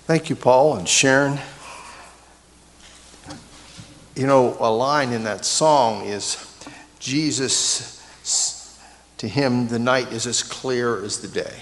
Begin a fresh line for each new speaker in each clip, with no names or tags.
Thank you, Paul and Sharon. You know, a line in that song is, Jesus, to him, the night is as clear as the day.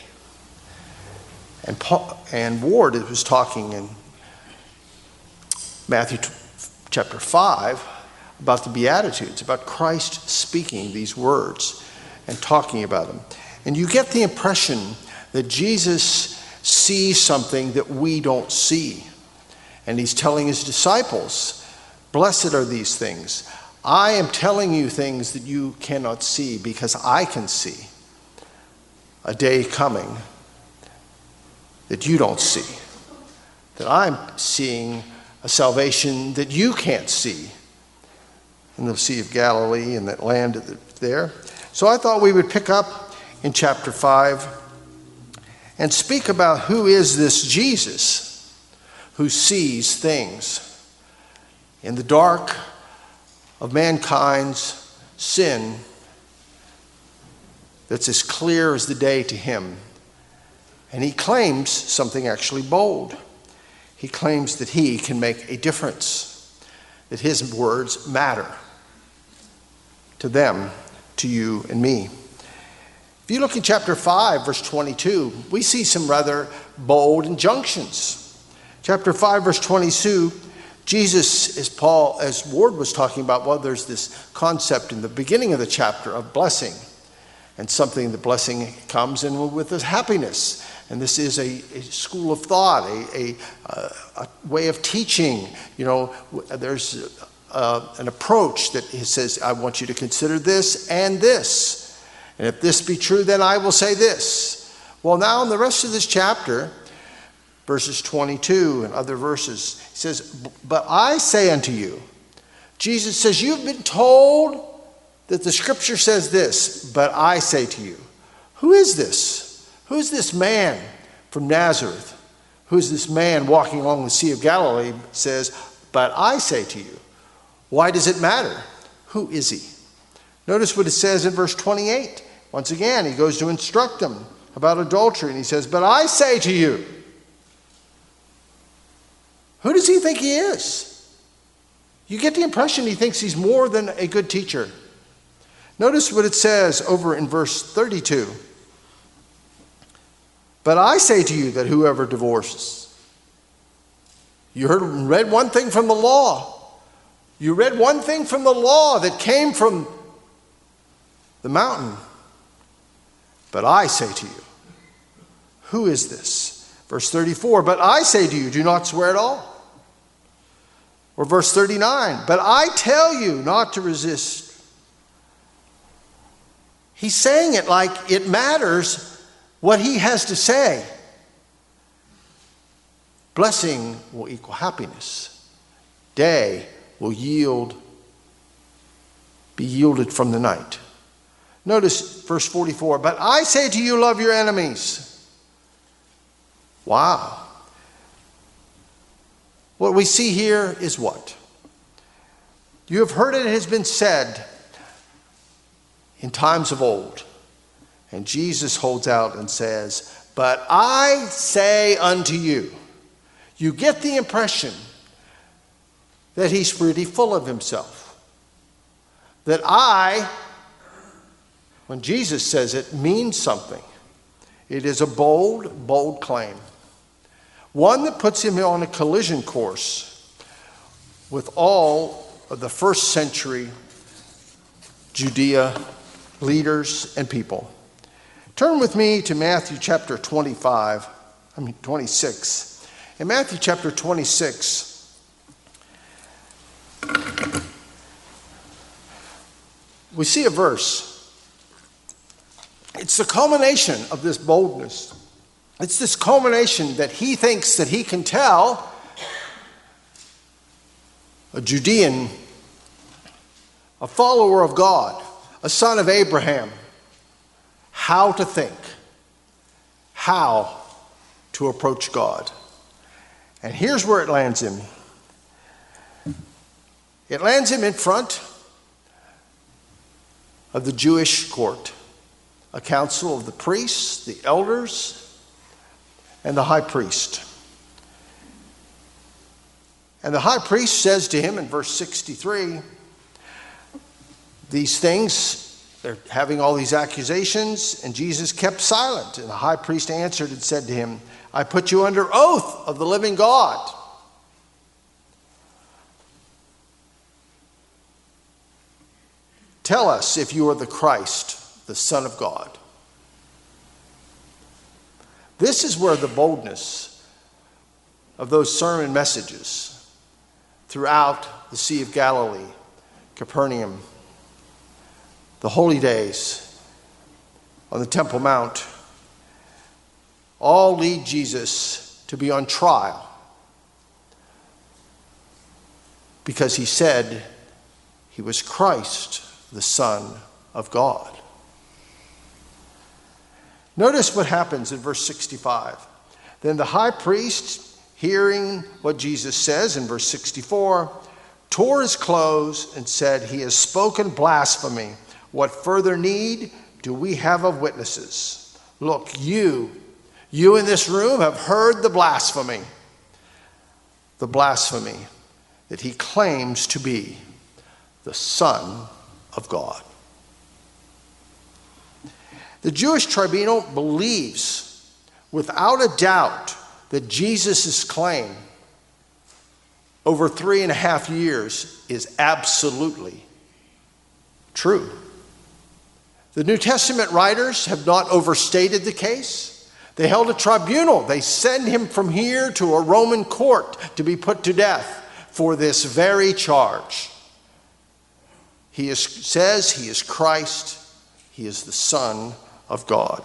And Ward was talking in Matthew chapter 5 about the Beatitudes, about Christ speaking these words and talking about them. And you get the impression that Jesus sees something that we don't see. And he's telling his disciples, blessed are these things. I am telling you things that you cannot see because I can see a day coming that you don't see. That I'm seeing a salvation that you can't see in the Sea of Galilee and that land there. So I thought we would pick up in chapter 5 and speak about who is this Jesus who sees things in the dark of mankind's sin that's as clear as the day to him. And he claims something actually bold. He claims that he can make a difference, that his words matter to them, to you and me. If you look in chapter 5, verse 22, we see some rather bold injunctions. Chapter 5, verse 22, Jesus, as Ward was talking about, well, there's this concept in the beginning of the chapter of blessing. And something, the blessing comes in with this happiness. And this is a school of thought, a way of teaching. You know, there's an approach that says, I want you to consider this and this. And if this be true, then I will say this. Well, now in the rest of this chapter, verses 22 and other verses, he says, but I say unto you, Jesus says, you've been told that the scripture says this, but I say to you. Who is this? Who is this man from Nazareth? Who is this man walking along the Sea of Galilee? Says, but I say to you. Why does it matter? Who is he? Notice what it says in verse 28. Once again, he goes to instruct them about adultery, and he says, but I say to you. Who does he think he is? You get the impression he thinks he's more than a good teacher. Notice what it says over in verse 32. But I say to you that whoever divorces. You read one thing from the law. You read one thing from the law that came from the mountain. But I say to you, who is this? Verse 34, but I say to you, do not swear at all. Or verse 39, but I tell you not to resist. He's saying it like it matters what he has to say. Blessing will equal happiness. Day will be yielded from the night. Notice verse 44, but I say to you, love your enemies. Wow. What we see here is what? You have heard it has been said in times of old. And Jesus holds out and says, but I say unto you. You get the impression that he's pretty full of himself. That when Jesus says it, means something. It is a bold, bold claim. One that puts him on a collision course with all of the first century Judea leaders and people. Turn with me to Matthew chapter 26. In Matthew chapter 26, we see a verse. It's the culmination of this boldness. It's this culmination that he thinks that he can tell a Judean, a follower of God, a son of Abraham, how to think, how to approach God. And here's where it lands him. It lands him in front of the Jewish court, a council of the priests, the elders, and the high priest. And the high priest says to him in verse 63, these things, they're having all these accusations, and Jesus kept silent. And the high priest answered and said to him, I put you under oath of the living God. Tell us if you are the Christ, the Son of God. This is where the boldness of those sermon messages throughout the Sea of Galilee, Capernaum, the holy days on the Temple Mount, all lead Jesus to be on trial because he said he was Christ, the Son of God. Notice what happens in verse 65. Then the high priest, hearing what Jesus says in verse 64, tore his clothes and said, he has spoken blasphemy. What further need do we have of witnesses? Look, you in this room have heard the blasphemy that he claims to be the Son of God. The Jewish tribunal believes without a doubt that Jesus' claim over 3.5 years is absolutely true. The New Testament writers have not overstated the case. They held a tribunal. They send him from here to a Roman court to be put to death for this very charge. He says he is Christ. He is the Son of God.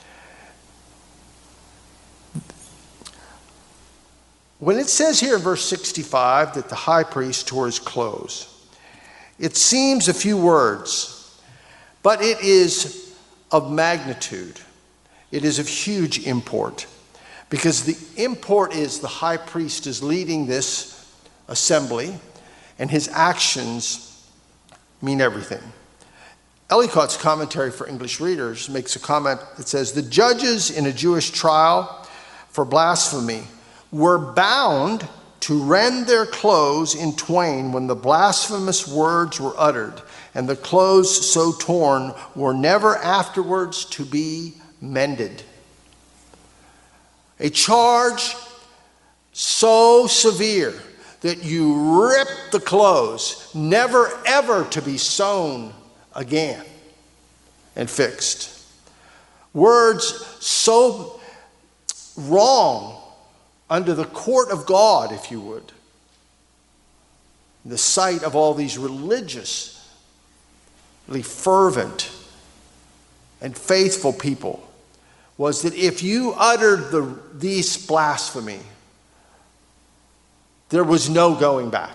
When it says here in verse 65 that the high priest tore his clothes, it seems a few words, but it is of magnitude. It is of huge import, because the import is the high priest is leading this assembly, and his actions mean everything. Ellicott's commentary for English readers makes a comment that says, the judges in a Jewish trial for blasphemy were bound to rend their clothes in twain when the blasphemous words were uttered, and the clothes so torn were never afterwards to be mended. A charge so severe that you rip the clothes, never ever to be sewn again and fixed. Words so wrong under the court of God, if you would, in the sight of all these religiously fervent and faithful people, was that if you uttered these blasphemy, there was no going back.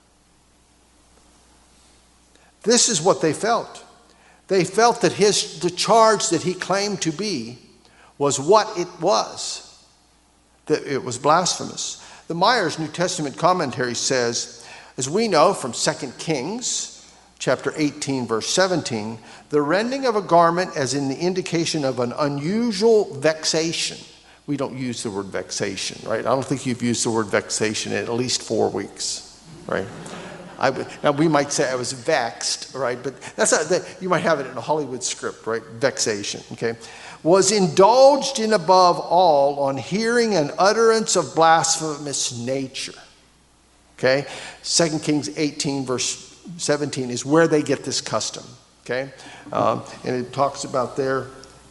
This is what they felt. They felt that the charge that he claimed to be was what it was, that it was blasphemous. The Myers New Testament commentary says, as we know from 2 Kings chapter 18, verse 17, the rending of a garment as in the indication of an unusual vexation. We don't use the word vexation, right? I don't think you've used the word vexation in at least 4 weeks, right? Now we might say I was vexed, right? But that's not, you might have it in a Hollywood script, right? Vexation, okay? Was indulged in above all on hearing an utterance of blasphemous nature. Okay? 2 Kings 18, verse 17 is where they get this custom. Okay? And it talks about there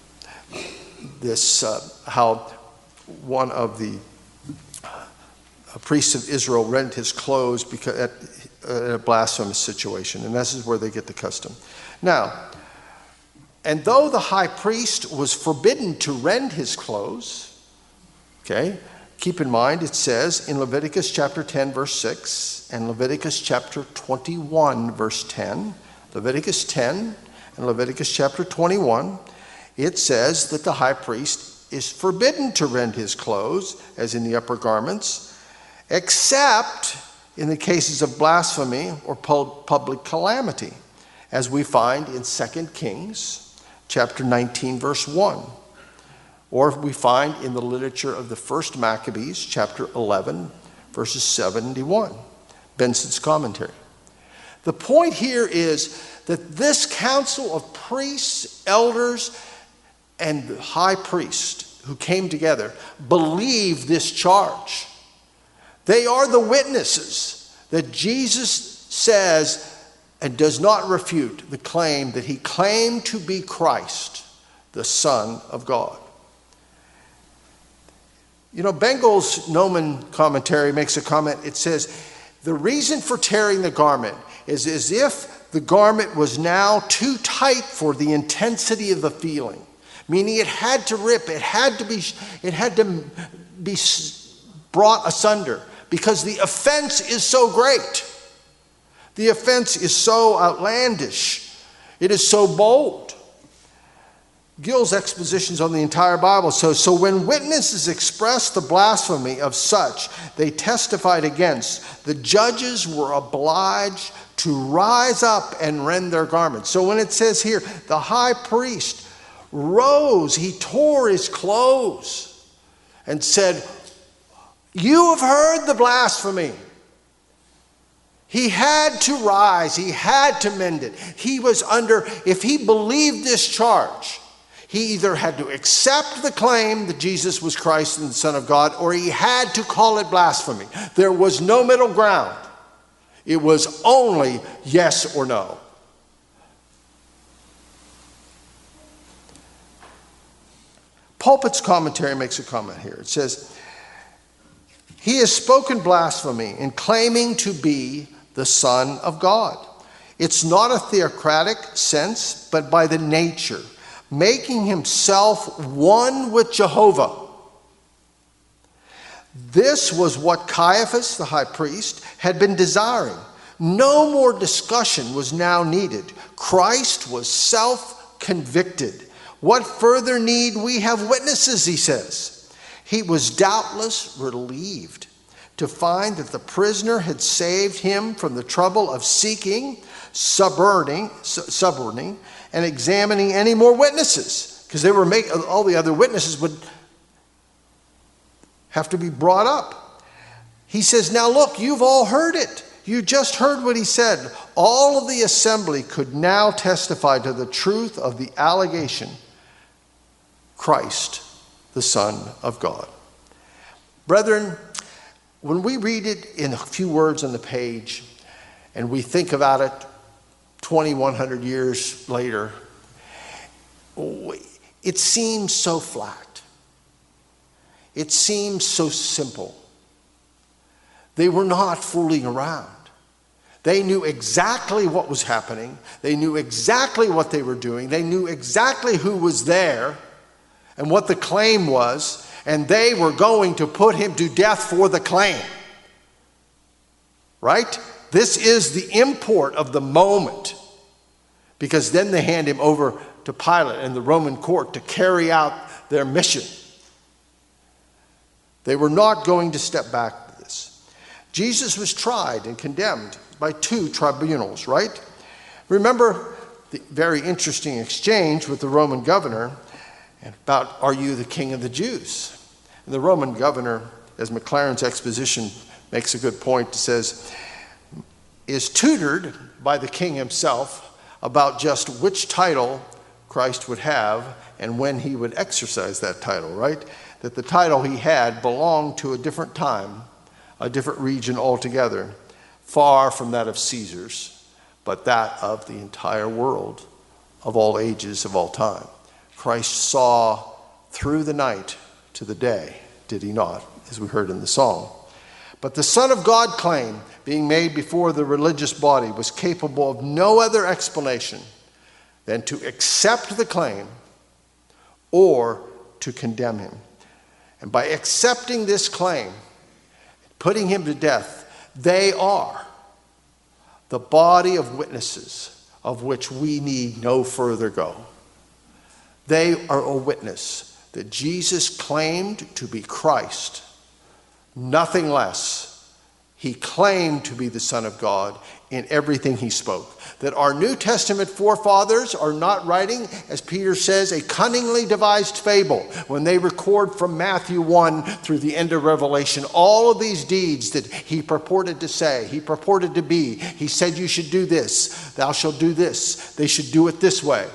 this how one of the priests of Israel rent his clothes because at a blasphemous situation, and this is where they get the custom. Now, and though the high priest was forbidden to rend his clothes, okay, keep in mind it says in Leviticus chapter 10 verse 6 and Leviticus chapter 21 verse 10, Leviticus 10 and Leviticus chapter 21, it says that the high priest is forbidden to rend his clothes, as in the upper garments, except in the cases of blasphemy or public calamity, as we find in 2 Kings chapter 19, verse 1. Or we find in the literature of the first Maccabees, chapter 11, verses 71, Benson's commentary. The point here is that this council of priests, elders, and the high priest who came together believed this charge. They are the witnesses that Jesus says and does not refute the claim that he claimed to be Christ, the Son of God. You know, Bengel's Gnomon commentary makes a comment. It says, the reason for tearing the garment is as if the garment was now too tight for the intensity of the feeling. Meaning it had to rip, it had to be brought asunder because the offense is so great. The offense is so outlandish. It is so bold. Gill's expositions on the entire Bible. So when witnesses expressed the blasphemy of such they testified against, the judges were obliged to rise up and rend their garments. So when it says here, the high priest rose, he tore his clothes and said, "You have heard the blasphemy." He had to rise, he had to mend it. He was under, if he believed this charge, he either had to accept the claim that Jesus was Christ and the Son of God, or he had to call it blasphemy. There was no middle ground. It was only yes or no. Pulpit's commentary makes a comment here. It says, he has spoken blasphemy in claiming to be the Son of God. It's not a theocratic sense, but by the nature, making himself one with Jehovah. This was what Caiaphas, the high priest, had been desiring. No more discussion was now needed. Christ was self-convicted. What further need we have witnesses, he says. He was doubtless relieved to find that the prisoner had saved him from the trouble of seeking, suborning, and examining any more witnesses, because they were all the other witnesses would have to be brought up. He says, now look, you've all heard it. You just heard what he said. All of the assembly could now testify to the truth of the allegation. Christ, the Son of God. Brethren, when we read it in a few words on the page and we think about it 2,100 years later, it seems so flat. It seems so simple. They were not fooling around. They knew exactly what was happening. They knew exactly what they were doing. They knew exactly who was there and what the claim was, and they were going to put him to death for the claim. Right? This is the import of the moment, because then they hand him over to Pilate and the Roman court to carry out their mission. They were not going to step back to this. Jesus was tried and condemned by two tribunals, right? Remember the very interesting exchange with the Roman governor about, are you the king of the Jews? And the Roman governor, as McLaren's exposition makes a good point, says, is tutored by the king himself about just which title Christ would have and when he would exercise that title, right? That the title he had belonged to a different time, a different region altogether, far from that of Caesar's, but that of the entire world, of all ages, of all time. Christ saw through the night to the day, did he not, as we heard in the song. But the Son of God claim, being made before the religious body, was capable of no other explanation than to accept the claim or to condemn him. And by accepting this claim, putting him to death, they are the body of witnesses of which we need no further go. They are a witness that Jesus claimed to be Christ, nothing less He claimed to be the Son of God in everything he spoke. That our New Testament forefathers are not writing, as Peter says, a cunningly devised fable when they record from Matthew 1 through the end of Revelation all of these deeds that he purported to say, he purported to be. He said, you should do this, thou shalt do this, they should do it this way.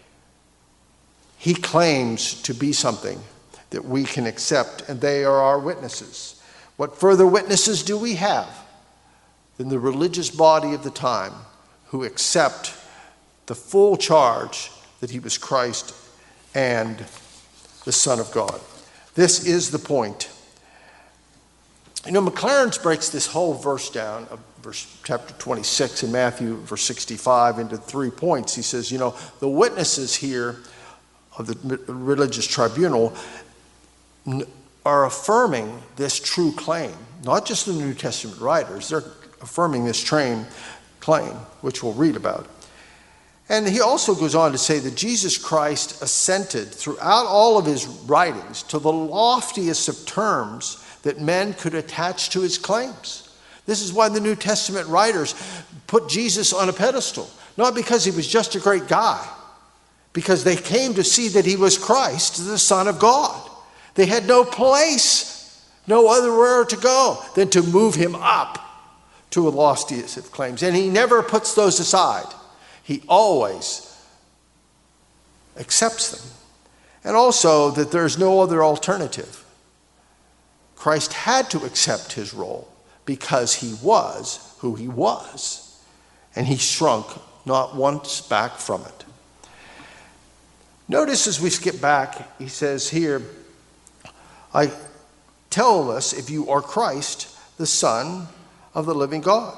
He claims to be something that we can accept, and they are our witnesses. What further witnesses do we have than the religious body of the time who accept the full charge that he was Christ and the Son of God? This is the point. You know, McLaren breaks this whole verse down, chapter 26 in Matthew, verse 65, into 3 points. He says, the witnesses here of the religious tribunal are affirming this true claim. Not just the New Testament writers, they're affirming this claim, which we'll read about. And he also goes on to say that Jesus Christ assented throughout all of his writings to the loftiest of terms that men could attach to his claims. This is why the New Testament writers put Jesus on a pedestal. Not because he was just a great guy, because they came to see that he was Christ, the Son of God. They had no place, no other where to go than to move him up to a loftiest of claims. And he never puts those aside. He always accepts them. And also that there's no other alternative. Christ had to accept his role because he was who he was. And he shrunk not once back from it. Notice as we skip back, he says here, I tell us if you are Christ, the Son of the living God.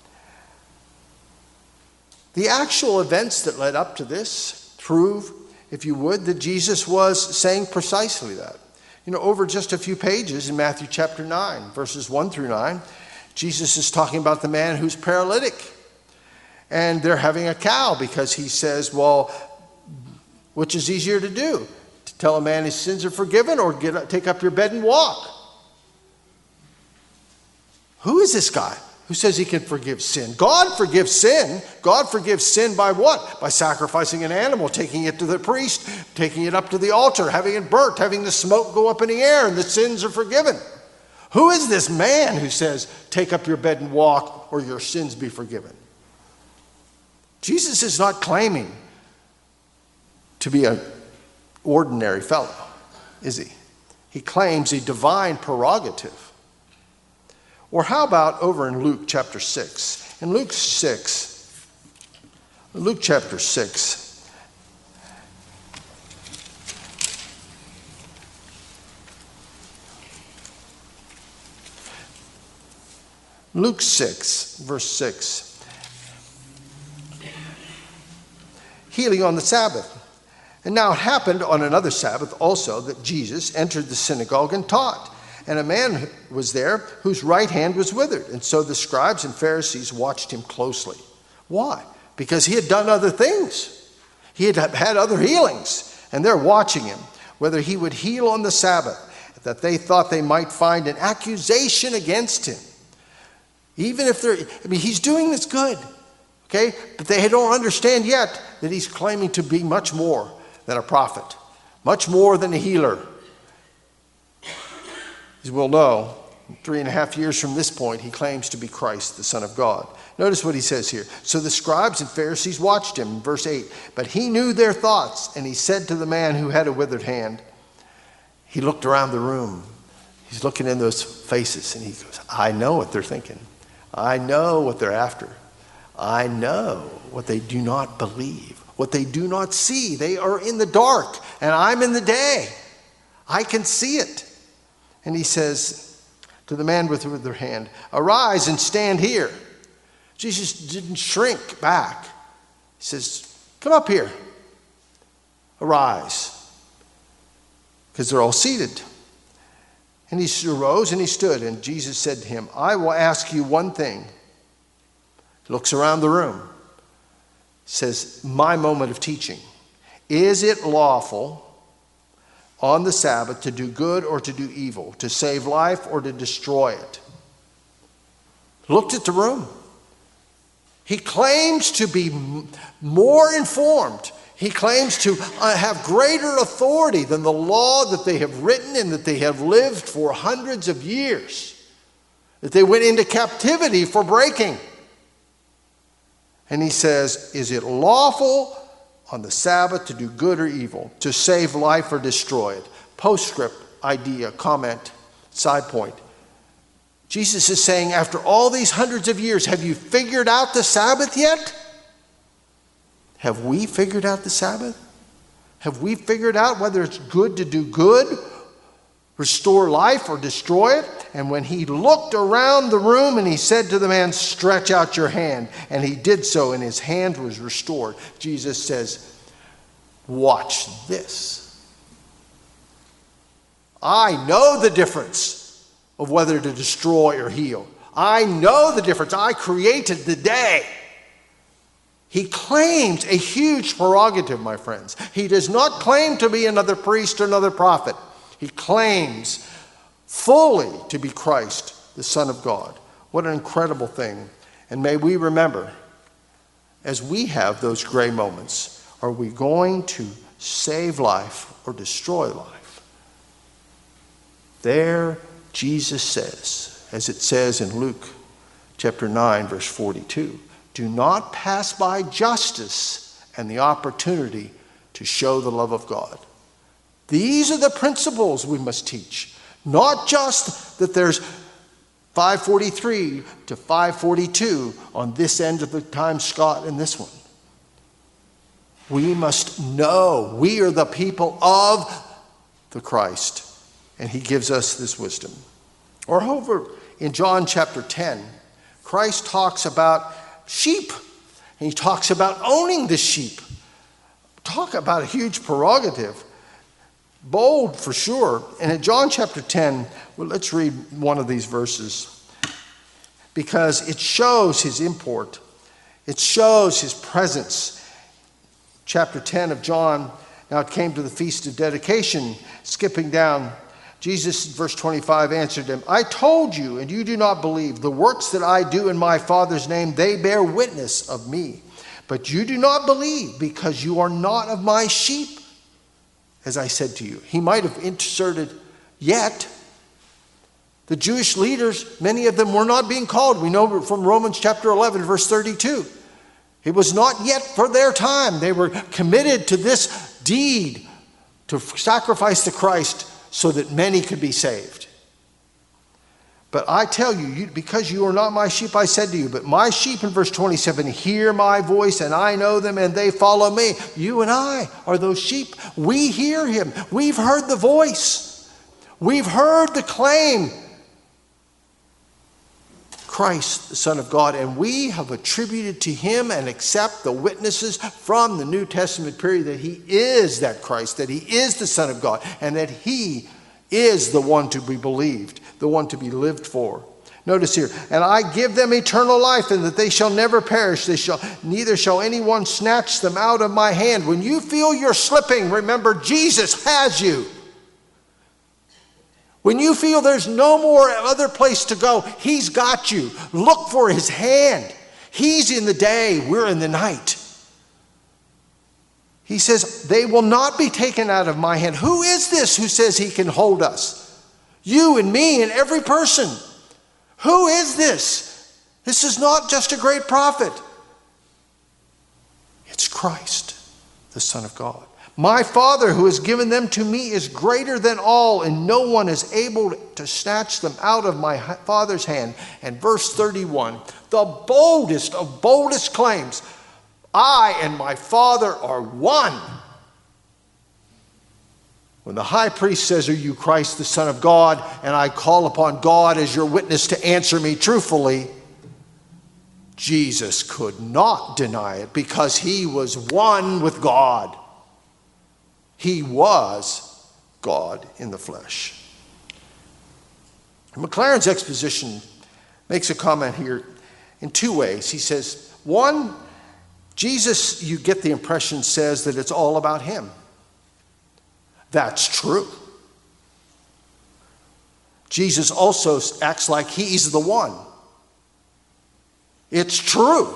The actual events that led up to this prove, if you would, that Jesus was saying precisely that. Over just a few pages in Matthew chapter 9, verses 1 through 9, Jesus is talking about the man who's paralytic. And they're having a cow because he says, well, which is easier to do? To tell a man his sins are forgiven or take up your bed and walk? Who is this guy who says he can forgive sin? God forgives sin. God forgives sin by what? By sacrificing an animal, taking it to the priest, taking it up to the altar, having it burnt, having the smoke go up in the air, and the sins are forgiven. Who is this man who says, take up your bed and walk or your sins be forgiven? Jesus is not claiming to be an ordinary fellow, is he? He claims a divine prerogative. Or how about over in Luke chapter 6? In Luke chapter 6, Luke 6, verse 6, healing on the Sabbath. And now it happened on another Sabbath also that Jesus entered the synagogue and taught. And a man was there whose right hand was withered. And so the scribes and Pharisees watched him closely. Why? Because he had done other things. He had had other healings. And they're watching him, whether he would heal on the Sabbath, that they thought they might find an accusation against him. Even if he's doing this good. Okay? But they don't understand yet that he's claiming to be much more than a prophet, much more than a healer. As we'll know, 3.5 years from this point, he claims to be Christ, the Son of God. Notice what he says here. So the scribes and Pharisees watched him, verse 8. But he knew their thoughts, and he said to the man who had a withered hand, he looked around the room. He's looking in those faces, and he goes, I know what they're thinking. I know what they're after. I know what they do not believe, what they do not see. They are in the dark, and I'm in the day. I can see it. And he says to the man with their hand, arise and stand here. Jesus didn't shrink back. He says, come up here. Arise. Because they're all seated. And he arose and he stood. And Jesus said to him, I will ask you one thing. He looks around the room. Says, my moment of teaching. Is it lawful on the Sabbath to do good or to do evil, to save life or to destroy it? looked at the room. He claims to be more informed. He claims to have greater authority than the law that they have written and that they have lived for hundreds of years, that they went into captivity for breaking. And he says, is it lawful on the Sabbath to do good or evil, to save life or destroy it? Postscript, idea, comment, side point. Jesus is saying, after all these hundreds of years, have you figured out the Sabbath yet? Have we figured out the Sabbath? Have we figured out whether it's good to do good, restore life, or destroy it? And when he looked around the room and he said to the man, stretch out your hand. And he did so, and his hand was restored. Jesus says, watch this. I know the difference of whether to destroy or heal. I know the difference. I created the day. He claims a huge prerogative, my friends. He does not claim to be another priest or another prophet. He claims fully to be Christ, the Son of God. What an incredible thing. And may we remember, as we have those gray moments, are we going to save life or destroy life? There, Jesus says, as it says in Luke chapter 9, verse 42, do not pass by justice and the opportunity to show the love of God. These are the principles we must teach. Not just that there's 543 to 542 on this end of the time Scott and this one. We must know we are the people of the Christ, and he gives us this wisdom. Or over in John chapter 10, Christ talks about sheep, and he talks about owning the sheep. Talk about a huge prerogative. Bold for sure. And in John chapter 10, well, let's read one of these verses because it shows his import. It shows his presence. Chapter 10 of John, now it came to the feast of dedication, skipping down. Jesus, verse 25, answered him, I told you, and you do not believe. The works that I do in my Father's name, they bear witness of me. But you do not believe because you are not of my sheep, as I said to you. He might have inserted yet. The Jewish leaders, many of them were not being called. We know from Romans chapter 11, verse 32. It was not yet for their time. They were committed to this deed to sacrifice to Christ so that many could be saved. But I tell you, because you are not my sheep, I said to you, but my sheep, in verse 27, hear my voice, and I know them, and they follow me. You and I are those sheep. We hear him. We've heard the voice. We've heard the claim. Christ, the Son of God, and we have attributed to him and accept the witnesses from the New Testament period that he is that Christ, that he is the Son of God, and that he is the one to be believed, the one to be lived for. Notice here, and I give them eternal life, and that they shall never perish. Neither shall anyone snatch them out of my hand. When you feel you're slipping, remember Jesus has you. When you feel there's no more other place to go, he's got you. Look for his hand. He's in the day, we're in the night. He says, they will not be taken out of my hand. Who is this who says he can hold us? You and me and every person. Who is this? This is not just a great prophet. It's Christ, the Son of God. My Father who has given them to me is greater than all, and no one is able to snatch them out of my Father's hand. And verse 31, the boldest of boldest claims, I and my Father are one. When the high priest says, are you Christ, the Son of God? And I call upon God as your witness to answer me truthfully, Jesus could not deny it because he was one with God. He was God in the flesh. McLaren's exposition makes a comment here in two ways. He says, one, Jesus, you get the impression, says that it's all about him. That's true. Jesus also acts like he's the one. It's true.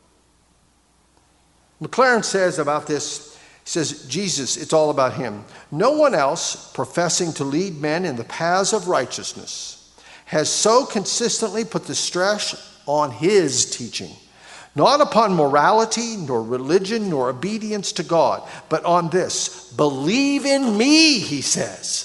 McLaren says about this, he says, Jesus, it's all about him. No one else professing to lead men in the paths of righteousness has so consistently put the stress on his teaching, not upon morality, nor religion, nor obedience to God, but on this: believe in me, he says.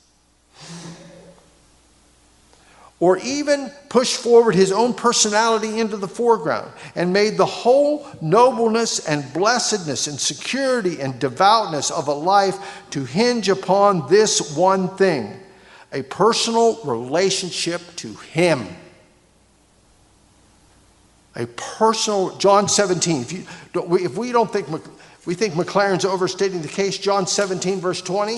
Or even pushed forward his own personality into the foreground and made the whole nobleness and blessedness and security and devoutness of a life to hinge upon this one thing: a personal relationship to him. A personal, John 17. If we don't think, we think McLaren's overstating the case, John 17 verse 20.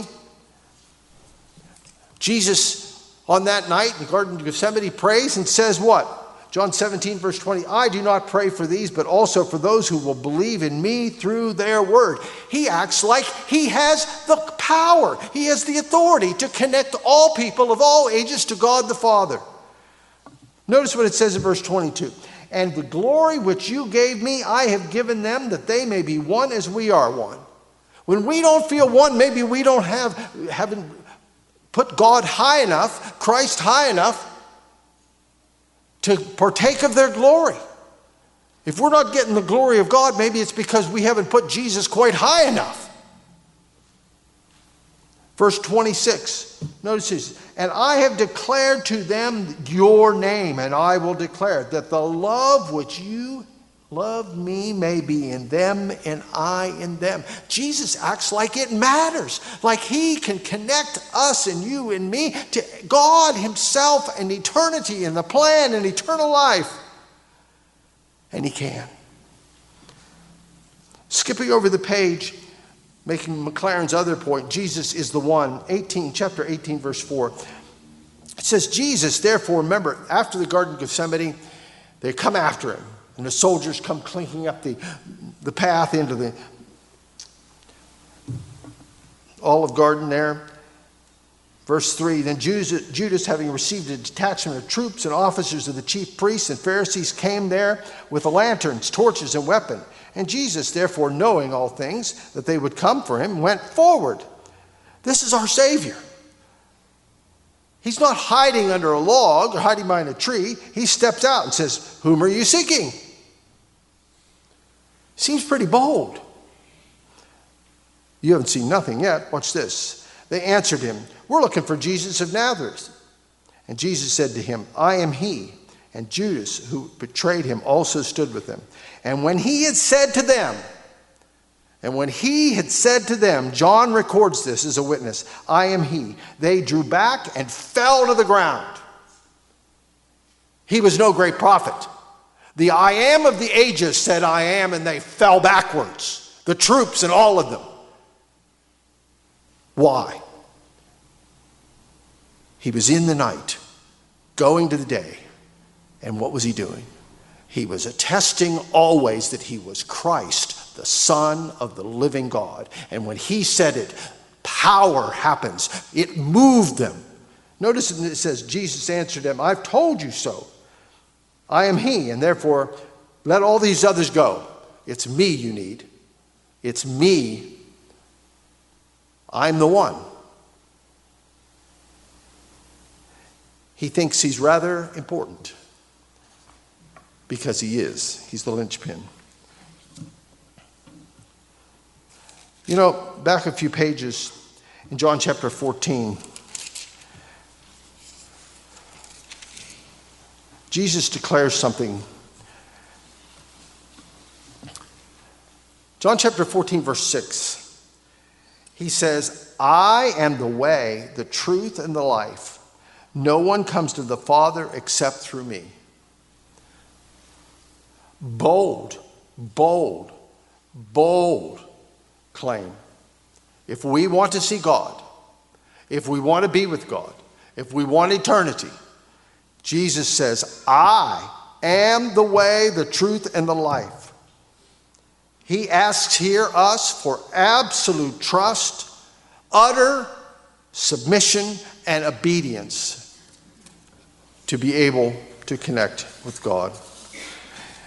Jesus on that night in the Garden of Gethsemane prays and says what? John 17 verse 20, I do not pray for these, but also for those who will believe in me through their word. He acts like he has the power, he has the authority to connect all people of all ages to God the Father. Notice what it says in verse 22. And the glory which you gave me, I have given them, that they may be one as we are one. When we don't feel one, maybe we haven't put God high enough, Christ high enough to partake of their glory. If we're not getting the glory of God, maybe it's because we haven't put Jesus quite high enough. Verse 26, notice this. And I have declared to them your name, and I will declare that the love which you loved me may be in them and I in them. Jesus acts like it matters, like he can connect us and you and me to God himself and eternity and the plan and eternal life. And he can. Skipping over the page, making McLaren's other point, Jesus is the one. Chapter 18, verse 4. It says, Jesus, therefore, remember, after the Garden of Gethsemane, they come after him. And the soldiers come clinking up the path into the Olive Garden there. Verse 3, then Judas, having received a detachment of troops and officers of the chief priests and Pharisees, came there with lanterns, torches, and weapons. And Jesus, therefore, knowing all things, that they would come for him, went forward. This is our Savior. He's not hiding under a log or hiding behind a tree. He steps out and says, whom are you seeking? Seems pretty bold. You haven't seen nothing yet. Watch this. They answered him, we're looking for Jesus of Nazareth. And Jesus said to him, I am he. And Judas, who betrayed him, also stood with them. And when he had said to them, John records this as a witness, I am he. They drew back and fell to the ground. He was no great prophet. The I am of the ages said I am, and they fell backwards. The troops and all of them. Why? He was in the night, going to the day. And what was he doing? He was attesting always that he was Christ, the Son of the living God. And when he said it, power happens. It moved them. Notice it says, Jesus answered them, I've told you so. I am he, and therefore let all these others go. It's me you need. It's me. I'm the one. He thinks he's rather important. Because he is. He's the linchpin. You know, back a few pages in John chapter 14, Jesus declares something. John chapter 14, verse 6. He says, I am the way, the truth, and the life. No one comes to the Father except through me. Bold, bold, bold claim. If we want to see God, if we want to be with God, if we want eternity, Jesus says, I am the way, the truth, and the life. He asks here us for absolute trust, utter submission, and obedience to be able to connect with God.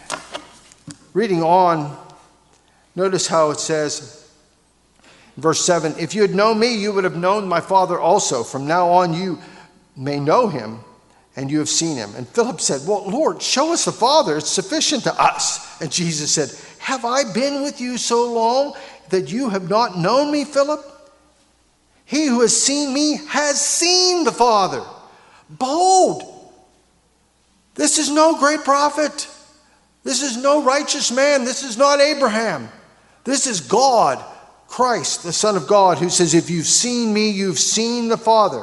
Reading on, notice how it says, verse 7, if you had known me, you would have known my Father also. From now on you may know him, and you have seen him. And Philip said, well, Lord, show us the Father. It's sufficient to us. And Jesus said, have I been with you so long that you have not known me, Philip? He who has seen me has seen the Father. Behold, this is no great prophet. This is no righteous man. This is not Abraham. This is God, Christ, the Son of God, who says, if you've seen me, you've seen the Father.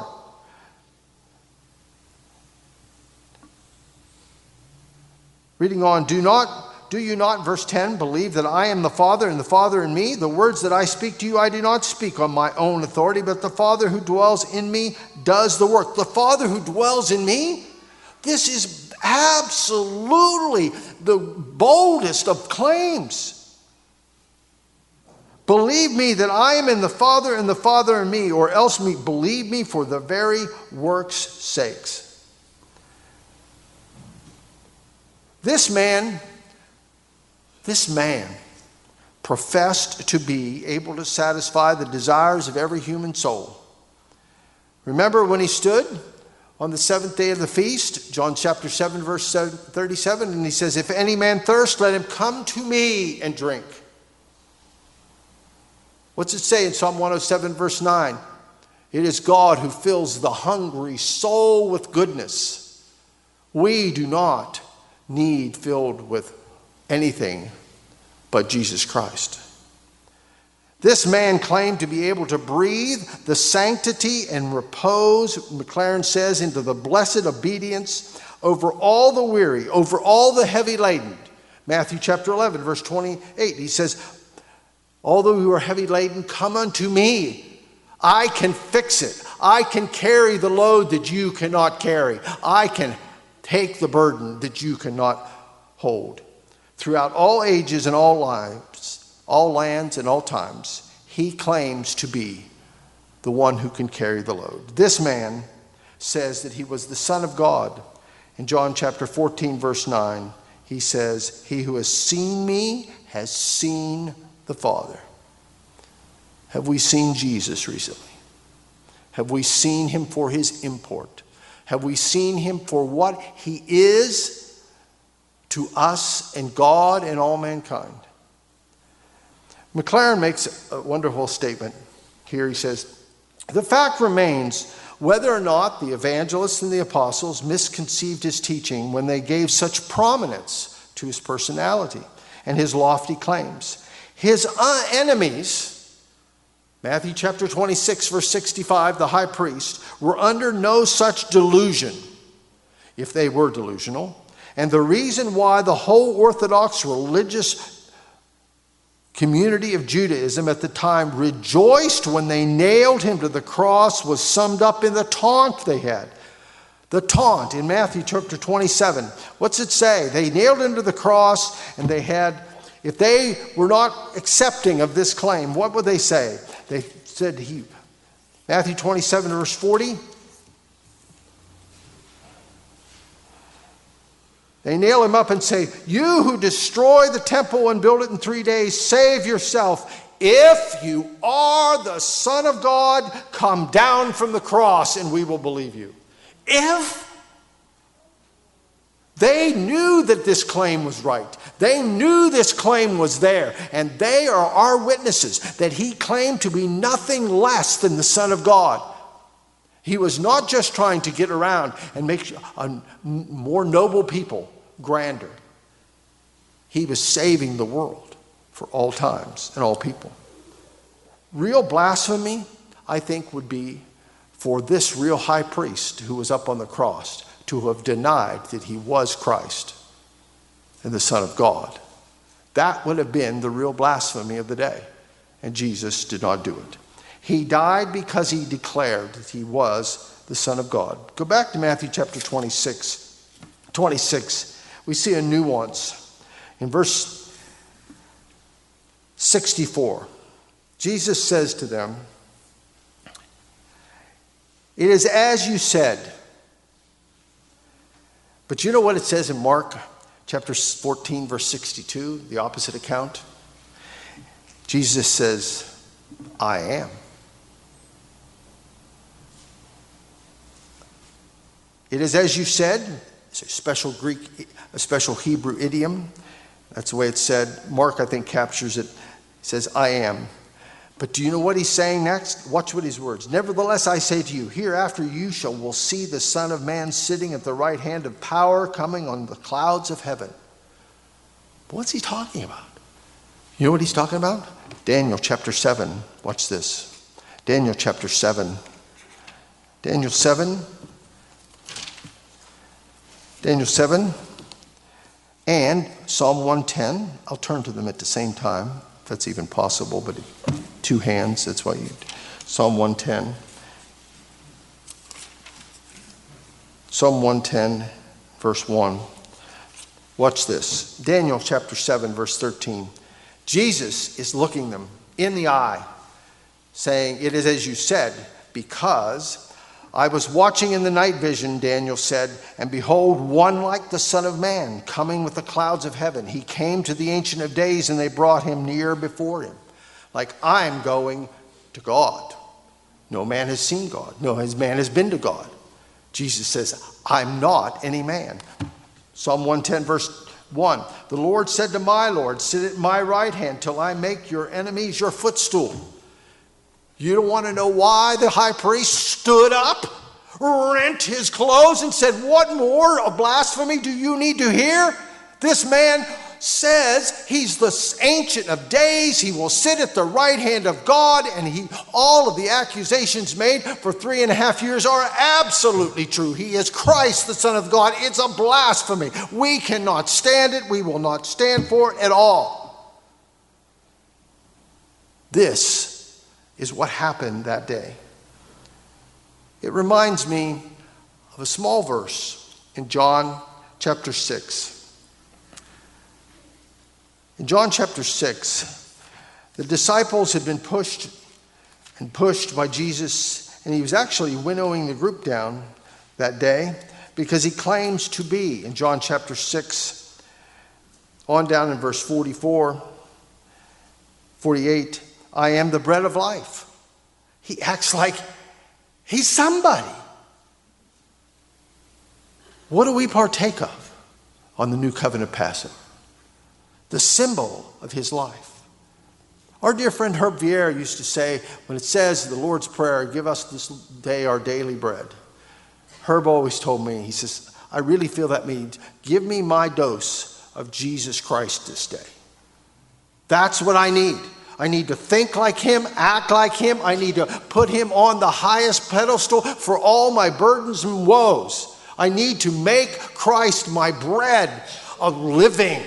Reading on, do you not, verse 10, believe that I am the Father and the Father in me? The words that I speak to you, I do not speak on my own authority, but the Father who dwells in me does the work. The Father who dwells in me? This is absolutely the boldest of claims. Believe me that I am in the Father and the Father in me, or else believe me for the very work's sakes. This man professed to be able to satisfy the desires of every human soul. Remember when he stood on the seventh day of the feast, John chapter 7, verse 37, and he says, if any man thirst, let him come to me and drink. What's it say in Psalm 107, verse 9? It is God who fills the hungry soul with goodness. We do not need filled with anything but Jesus Christ. This man claimed to be able to breathe the sanctity and repose, McLaren says, into the blessed obedience over all the weary, over all the heavy laden. Matthew chapter 11, verse 28, he says, although you are heavy laden, come unto me. I can fix it. I can carry the load that you cannot carry. I can take the burden that you cannot hold. Throughout all ages and all lives, all lands and all times, he claims to be the one who can carry the load. This man says that he was the Son of God. In John chapter 14, verse 9, he says, he who has seen me has seen the Father. Have we seen Jesus recently? Have we seen him for his import? Have we seen him for what he is to us and God and all mankind? McLaren makes a wonderful statement here. He says, the fact remains whether or not the evangelists and the apostles misconceived his teaching when they gave such prominence to his personality and his lofty claims. His enemies, Matthew chapter 26, verse 65, the high priest, were under no such delusion, if they were delusional. And the reason why the whole Orthodox religious community of Judaism at the time rejoiced when they nailed him to the cross was summed up in the taunt they had. The taunt in Matthew chapter 27. What's it say? They nailed him to the cross, and they had, if they were not accepting of this claim, what would they say? They said, Matthew 27, verse 40. They nail him up and say, you who destroy the temple and build it in 3 days, save yourself. If you are the Son of God, come down from the cross and we will believe you. If they knew that this claim was right. They knew this claim was there. And they are our witnesses that he claimed to be nothing less than the Son of God. He was not just trying to get around and make a more noble people grander. He was saving the world for all times and all people. Real blasphemy, I think, would be for this real high priest who was up on the cross to have denied that he was Christ and the Son of God. That would have been the real blasphemy of the day. And Jesus did not do it. He died because he declared that he was the Son of God. Go back to Matthew chapter 26. We see a nuance. In verse 64, Jesus says to them, it is as you said. But you know what it says in Mark chapter 14, verse 62, the opposite account. Jesus says, I am. It is as you said. It's a special Hebrew idiom. That's the way it's said. Mark, I think, captures it. He says, I am. But do you know what he's saying next? Watch what his words. Nevertheless, I say to you, hereafter you will see the Son of Man sitting at the right hand of power, coming on the clouds of heaven. What's he talking about? You know what he's talking about? Daniel chapter 7. Watch this. Daniel chapter 7. Daniel 7. Daniel 7 and Psalm 110. I'll turn to them at the same time, if that's even possible, but two hands, that's why you... Psalm 110. Psalm 110, verse 1. Watch this. Daniel chapter 7, verse 13. Jesus is looking them in the eye, saying, it is as you said, because I was watching in the night vision, Daniel said, and behold, one like the Son of Man, coming with the clouds of heaven. He came to the Ancient of Days, and they brought him near before him. Like I'm going to God. No man has seen God. No man has been to God. Jesus says, I'm not any man. Psalm 110, verse 1. The Lord said to my Lord, sit at my right hand till I make your enemies your footstool. You don't want to know why the high priest stood up, rent his clothes, and said, what more of blasphemy do you need to hear? This man says he's the Ancient of Days. He will sit at the right hand of God, and all of the accusations made for 3.5 years are absolutely true. He is Christ, the Son of God. It's a blasphemy. We cannot stand it. We will not stand for it at all. This is what happened that day. It reminds me of a small verse in John chapter 6. In John chapter 6, the disciples had been pushed by Jesus, and he was actually winnowing the group down that day because he claims to be, in John chapter 6, on down in verse 44, 48, I am the bread of life. He acts like he's somebody. What do we partake of on the New Covenant Passover? The symbol of his life. Our dear friend Herb Vieira used to say, when it says the Lord's Prayer, give us this day our daily bread. Herb always told me, he says, I really feel that means give me my dose of Jesus Christ this day. That's what I need. I need to think like him, act like him. I need to put him on the highest pedestal for all my burdens and woes. I need to make Christ my bread of living.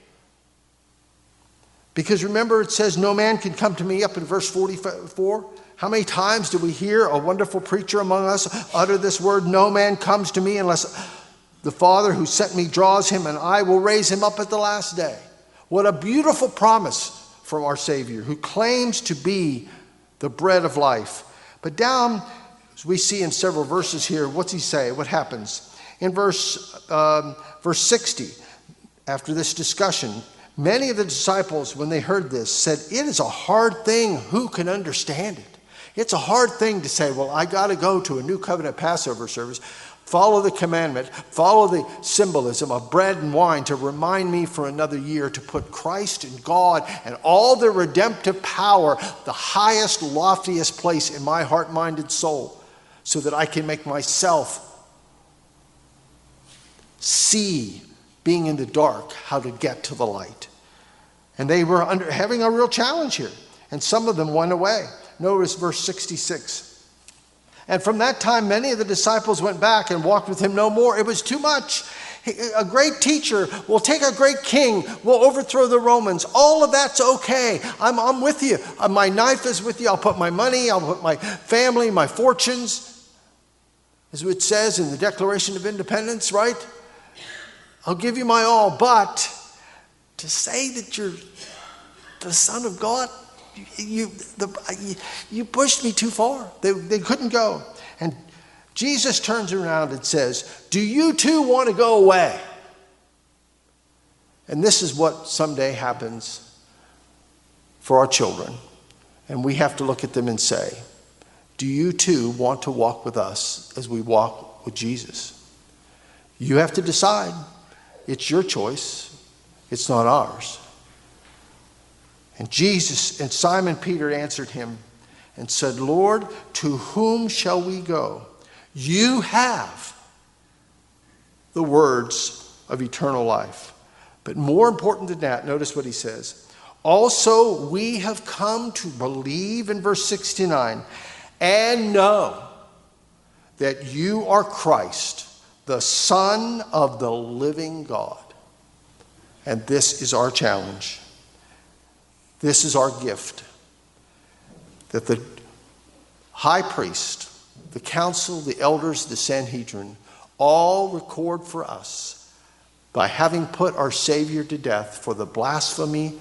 Because remember, it says, no man can come to me, up in verse 44. How many times do we hear a wonderful preacher among us utter this word, no man comes to me unless the Father who sent me draws him, and I will raise him up at the last day. What a beautiful promise from our Savior, who claims to be the bread of life. But down, as we see in several verses here, what's he say? What happens? In verse 60, after this discussion, many of the disciples, when they heard this, said, it is a hard thing. Who can understand it? It's a hard thing to say, well, I got to go to a New Covenant Passover service, follow the commandment, follow the symbolism of bread and wine to remind me for another year to put Christ and God and all the redemptive power, the highest, loftiest place in my heart, mind, and soul, so that I can make myself see, being in the dark, how to get to the light. And they were having a real challenge here. And some of them went away. Notice verse 66. And from that time, many of the disciples went back and walked with him no more. It was too much. A great teacher will take a great king, will overthrow the Romans. All of that's okay. I'm with you. My knife is with you. I'll put my money, I'll put my family, my fortunes. As it says in the Declaration of Independence, right? I'll give you my all. But to say that you're the Son of God, you pushed me too far. They couldn't go. And Jesus turns around and says, do you too want to go away? And this is what someday happens for our children. And we have to look at them and say, do you too want to walk with us as we walk with Jesus? You have to decide. It's your choice. It's not ours. And Simon Peter answered him and said, Lord, to whom shall we go? You have the words of eternal life. But more important than that, notice what he says. Also, we have come to believe, in verse 69, and know that you are Christ, the Son of the living God. And this is our challenge. This is our gift. That the high priest, the council, the elders, the Sanhedrin, all record for us by having put our Savior to death for the blasphemy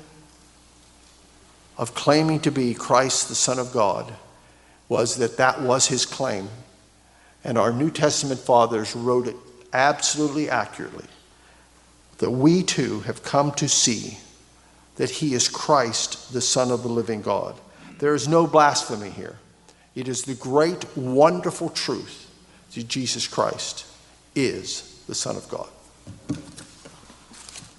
of claiming to be Christ, the Son of God, was that was his claim. And our New Testament fathers wrote it absolutely accurately, that we too have come to see that he is Christ, the Son of the living God. There is no blasphemy here. It is the great, wonderful truth that Jesus Christ is the Son of God.